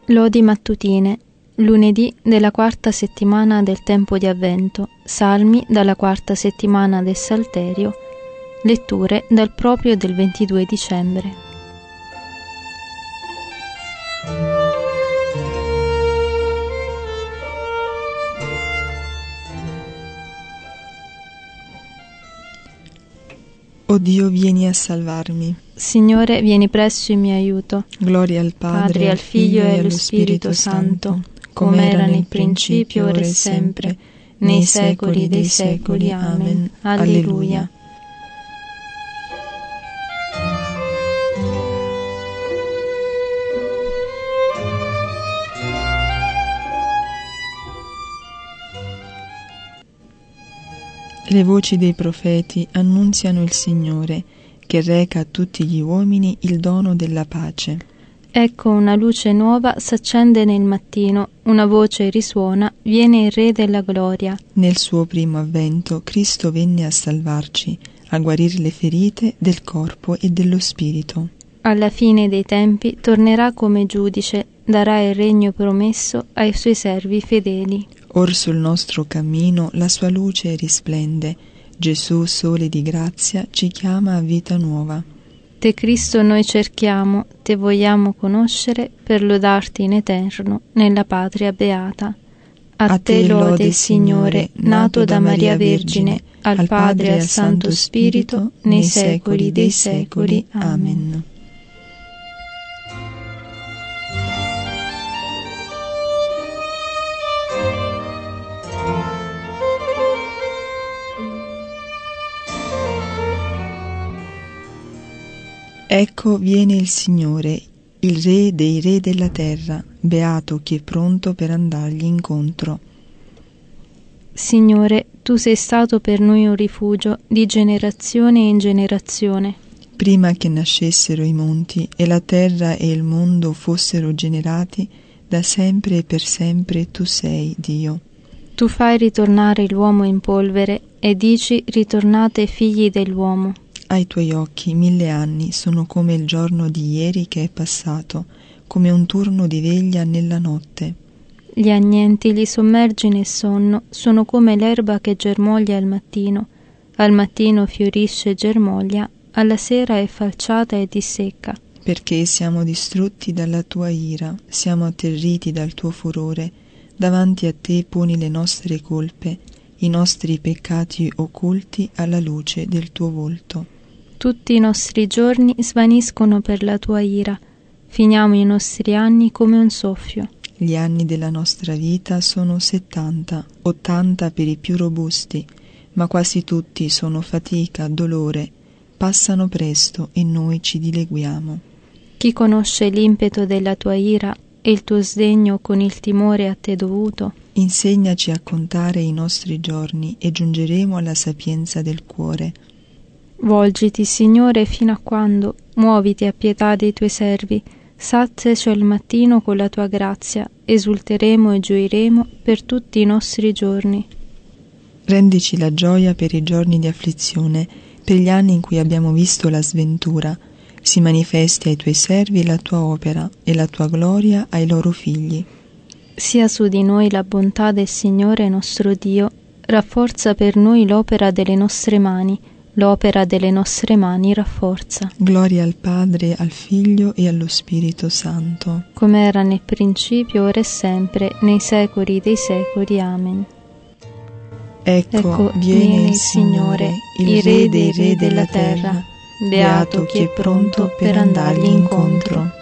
Lodi mattutine, lunedì della quarta settimana del tempo di Avvento, salmi dalla quarta settimana del Salterio, letture dal proprio del 22 dicembre. O Dio, vieni a salvarmi. Signore, vieni presso in mio aiuto. Gloria al Padre, al Figlio e allo Spirito Santo, come era nel principio, ora e sempre, nei secoli dei secoli. Amen. Alleluia. Le voci dei profeti annunziano il Signore, che reca a tutti gli uomini il dono della pace. Ecco, una luce nuova s'accende nel mattino, una voce risuona, viene il Re della gloria. Nel suo primo avvento Cristo venne a salvarci, a guarire le ferite del corpo e dello spirito. Alla fine dei tempi tornerà come giudice, darà il regno promesso ai suoi servi fedeli. Or sul nostro cammino la sua luce risplende, Gesù, sole di grazia, ci chiama a vita nuova. Te Cristo noi cerchiamo, te vogliamo conoscere per lodarti in eterno nella patria beata. A te lode, Signore, nato da Maria Vergine, al Padre e al Santo Spirito, nei secoli dei secoli. Amen. Ecco viene il Signore, il Re dei re della terra, beato chi è pronto per andargli incontro. Signore, tu sei stato per noi un rifugio di generazione in generazione. Prima che nascessero i monti e la terra e il mondo fossero generati, da sempre e per sempre tu sei Dio. Tu fai ritornare l'uomo in polvere e dici: ritornate figli dell'uomo. Ai tuoi occhi 1000 anni sono come il giorno di ieri che è passato, come un turno di veglia nella notte. Gli agnenti li sommergi nel sonno, sono come l'erba che germoglia al mattino fiorisce e germoglia, alla sera è falciata e dissecca. Perché siamo distrutti dalla tua ira, siamo atterriti dal tuo furore, davanti a te poni le nostre colpe, i nostri peccati occulti alla luce del tuo volto. Tutti i nostri giorni svaniscono per la tua ira, finiamo i nostri anni come un soffio. Gli anni della nostra vita sono 70, 80 per i più robusti, ma quasi tutti sono fatica, dolore, passano presto e noi ci dileguiamo. Chi conosce l'impeto della tua ira e il tuo sdegno con il timore a te dovuto? Insegnaci a contare i nostri giorni e giungeremo alla sapienza del cuore. Volgiti, Signore, fino a quando? Muoviti a pietà dei tuoi servi. Saziaci al mattino con la tua grazia, esulteremo e gioiremo per tutti i nostri giorni. Rendici la gioia per i giorni di afflizione, per gli anni in cui abbiamo visto la sventura. Si manifesti ai tuoi servi la tua opera e la tua gloria ai loro figli. Sia su di noi la bontà del Signore nostro Dio, rafforza per noi l'opera delle nostre mani, l'opera delle nostre mani rafforza. Gloria al Padre, al Figlio e allo Spirito Santo. Come era nel principio, ora e sempre, nei secoli dei secoli. Amen. Ecco, viene il Signore, il Re dei re della terra, beato chi è pronto per andargli incontro.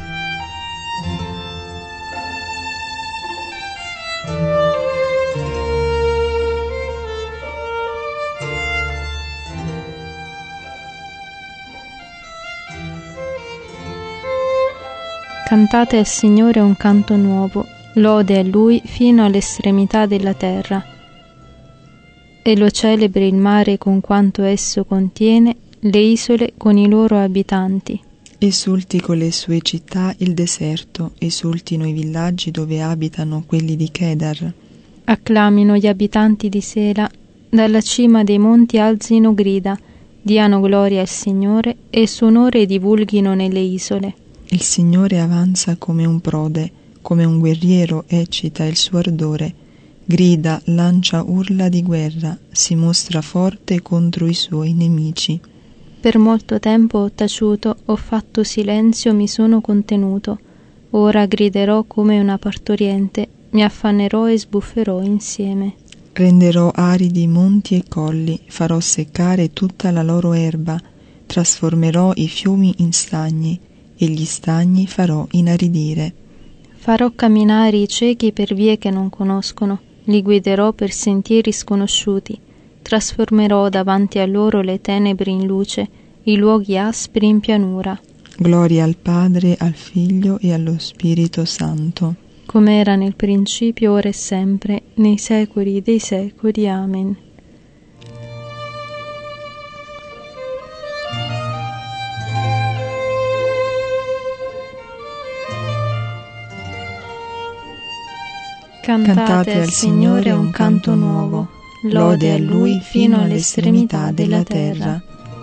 Cantate al Signore un canto nuovo, lode a Lui fino all'estremità della terra. E lo celebri il mare con quanto esso contiene, le isole con i loro abitanti. Esulti con le sue città il deserto, esultino i villaggi dove abitano quelli di Kedar. Acclamino gli abitanti di Sela, dalla cima dei monti alzino grida, diano gloria al Signore e il suo onore divulghino nelle isole. Il Signore avanza come un prode, come un guerriero eccita il suo ardore, grida, lancia urla di guerra, si mostra forte contro i suoi nemici. Per molto tempo ho taciuto, ho fatto silenzio, mi sono contenuto. Ora griderò come una partoriente, mi affannerò e sbufferò insieme. Renderò aridi i monti e colli, farò seccare tutta la loro erba, trasformerò i fiumi in stagni, e gli stagni farò inaridire. Farò camminare i ciechi per vie che non conoscono, li guiderò per sentieri sconosciuti, trasformerò davanti a loro le tenebre in luce, i luoghi aspri in pianura. Gloria al Padre, al Figlio e allo Spirito Santo, come era nel principio, ora e sempre, nei secoli dei secoli. Amen. Cantate al Signore un canto nuovo, lode a Lui fino all'estremità della terra.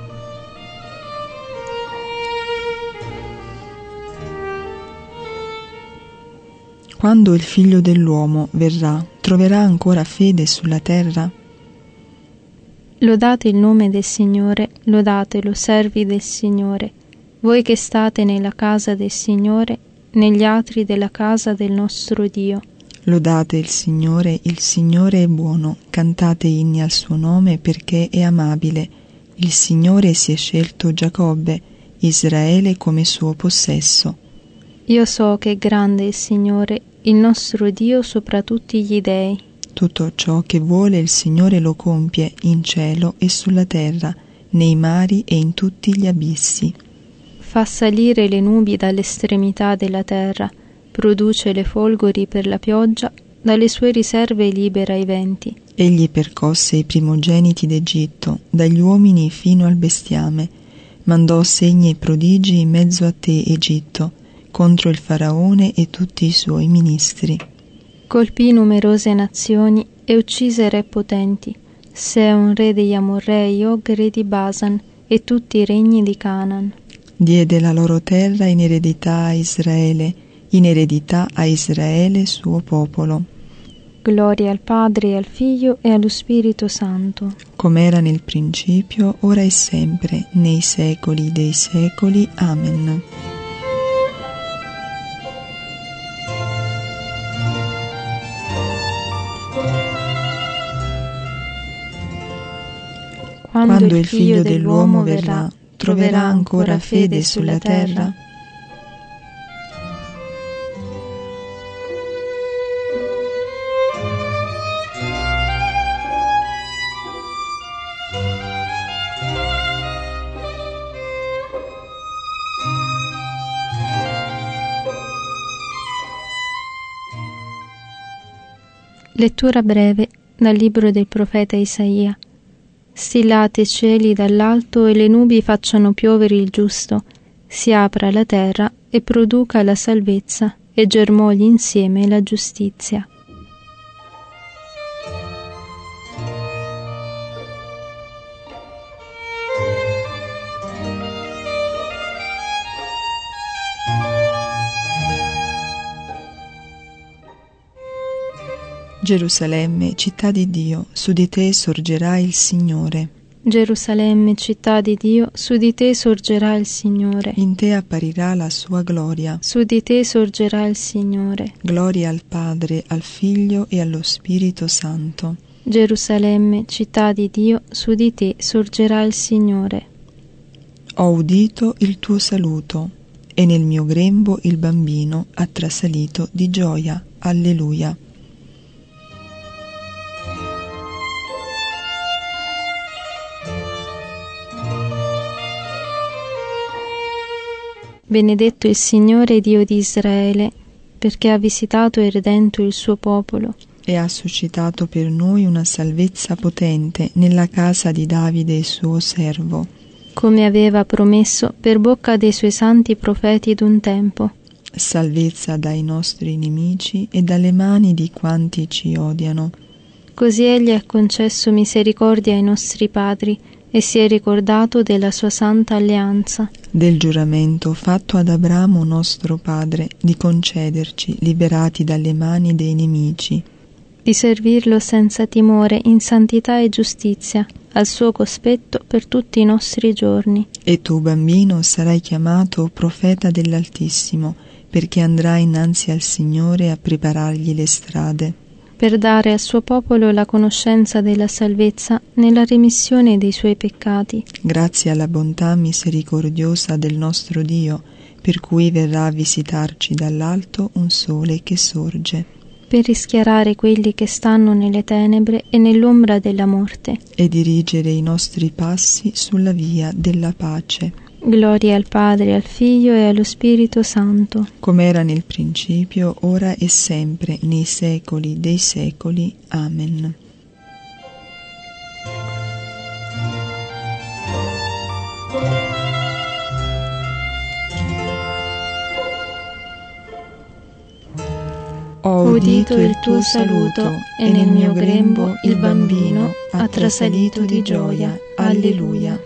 Quando il Figlio dell'uomo verrà, troverà ancora fede sulla terra? Lodate il nome del Signore, lodatelo, servi del Signore, voi che state nella casa del Signore, negli atri della casa del nostro Dio. Lodate il Signore è buono, cantate inni al suo nome perché è amabile. Il Signore si è scelto Giacobbe, Israele come suo possesso. Io so che è grande il Signore, il nostro Dio sopra tutti gli dei. Tutto ciò che vuole il Signore lo compie in cielo e sulla terra, nei mari e in tutti gli abissi. Fa salire le nubi dall'estremità della terra, produce le folgori per la pioggia, dalle sue riserve libera i venti. Egli percosse i primogeniti d'Egitto, dagli uomini fino al bestiame, mandò segni e prodigi in mezzo a te, Egitto, contro il faraone e tutti i suoi ministri. Colpì numerose nazioni e uccise re potenti, Seon re degli Amorrei, Og re di Basan e tutti i regni di Canaan. Diede la loro terra in eredità a Israele, in eredità a Israele suo popolo. Gloria al Padre, al Figlio e allo Spirito Santo. Come era nel principio, ora e sempre, nei secoli dei secoli. Amen. Quando il Figlio dell'uomo verrà, troverà ancora fede sulla terra? Lettura breve dal libro del profeta Isaia. Stillate i cieli dall'alto e le nubi facciano piovere il giusto, si apra la terra e produca la salvezza e germogli insieme la giustizia. Gerusalemme, città di Dio, su di te sorgerà il Signore. Gerusalemme, città di Dio, su di te sorgerà il Signore. In te apparirà la sua gloria. Su di te sorgerà il Signore. Gloria al Padre, al Figlio e allo Spirito Santo. Gerusalemme, città di Dio, su di te sorgerà il Signore. Ho udito il tuo saluto, e nel mio grembo il bambino ha trasalito di gioia. Alleluia. Benedetto il Signore Dio di Israele, perché ha visitato e redento il suo popolo. E ha suscitato per noi una salvezza potente nella casa di Davide suo servo. Come aveva promesso per bocca dei suoi santi profeti d'un tempo. Salvezza dai nostri nemici e dalle mani di quanti ci odiano. Così egli ha concesso misericordia ai nostri padri, e si è ricordato della sua santa alleanza, del giuramento fatto ad Abramo nostro padre di concederci, liberati dalle mani dei nemici, di servirlo senza timore in santità e giustizia, al suo cospetto per tutti i nostri giorni. E tu, bambino, sarai chiamato profeta dell'Altissimo, perché andrai innanzi al Signore a preparargli le strade, per dare al suo popolo la conoscenza della salvezza nella remissione dei suoi peccati. Grazie alla bontà misericordiosa del nostro Dio, per cui verrà a visitarci dall'alto un sole che sorge, per rischiarare quelli che stanno nelle tenebre e nell'ombra della morte, e dirigere i nostri passi sulla via della pace. Gloria al Padre, al Figlio e allo Spirito Santo, come era nel principio, ora e sempre, nei secoli dei secoli. Amen. Ho udito il tuo saluto e nel mio grembo il bambino ha trasalito di gioia. Alleluia.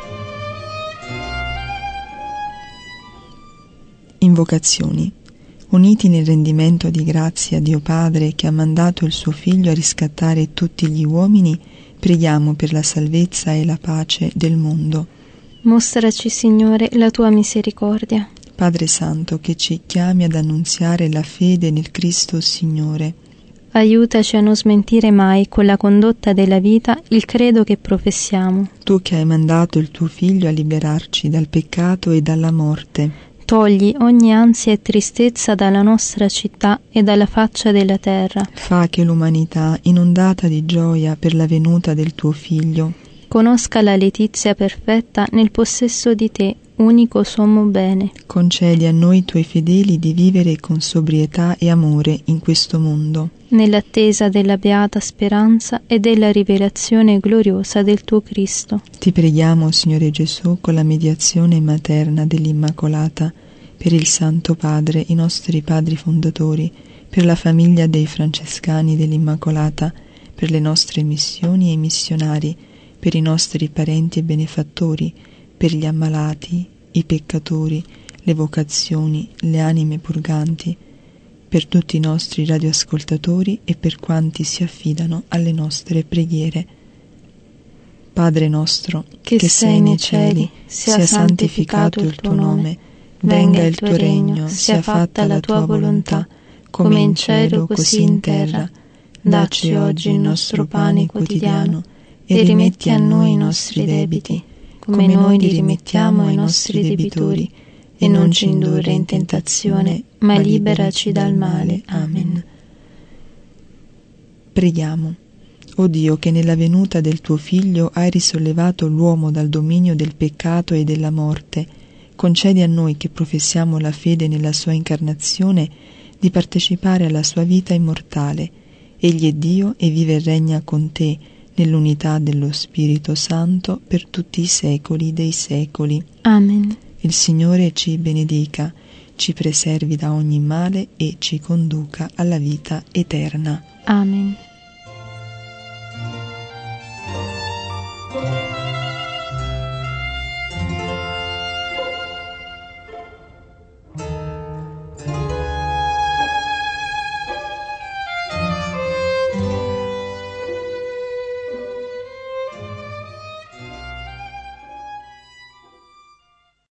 Invocazioni. Uniti nel rendimento di grazie a Dio Padre che ha mandato il suo Figlio a riscattare tutti gli uomini, preghiamo per la salvezza e la pace del mondo. Mostraci, Signore, la tua misericordia. Padre Santo, che ci chiami ad annunziare la fede nel Cristo Signore, aiutaci a non smentire mai con la condotta della vita il credo che professiamo. Tu che hai mandato il tuo Figlio a liberarci dal peccato e dalla morte, togli ogni ansia e tristezza dalla nostra città e dalla faccia della terra. Fa che l'umanità, inondata di gioia per la venuta del tuo Figlio, conosca la letizia perfetta nel possesso di te, unico sommo bene. Concedi a noi tuoi fedeli di vivere con sobrietà e amore in questo mondo, nell'attesa della beata speranza e della rivelazione gloriosa del tuo Cristo. Ti preghiamo, Signore Gesù, con la mediazione materna dell'Immacolata, per il Santo Padre, i nostri padri fondatori, per la famiglia dei francescani dell'Immacolata, per le nostre missioni e missionari, per i nostri parenti e benefattori, per gli ammalati, i peccatori, le vocazioni, le anime purganti, per tutti i nostri radioascoltatori e per quanti si affidano alle nostre preghiere. Padre nostro, che sei nei cieli, sia santificato il tuo nome, venga il tuo regno, sia fatta la tua volontà, come in cielo così in terra. Dacci oggi il nostro pane quotidiano e rimetti a noi i nostri debiti, come noi li rimettiamo ai nostri debitori, e non ci indurre in tentazione, ma liberaci dal male. Amen. Preghiamo. O Dio, che nella venuta del tuo Figlio hai risollevato l'uomo dal dominio del peccato e della morte, concedi a noi che professiamo la fede nella sua incarnazione di partecipare alla sua vita immortale. Egli è Dio e vive e regna con te nell'unità dello Spirito Santo per tutti i secoli dei secoli. Amen. Il Signore ci benedica, ci preservi da ogni male e ci conduca alla vita eterna. Amen.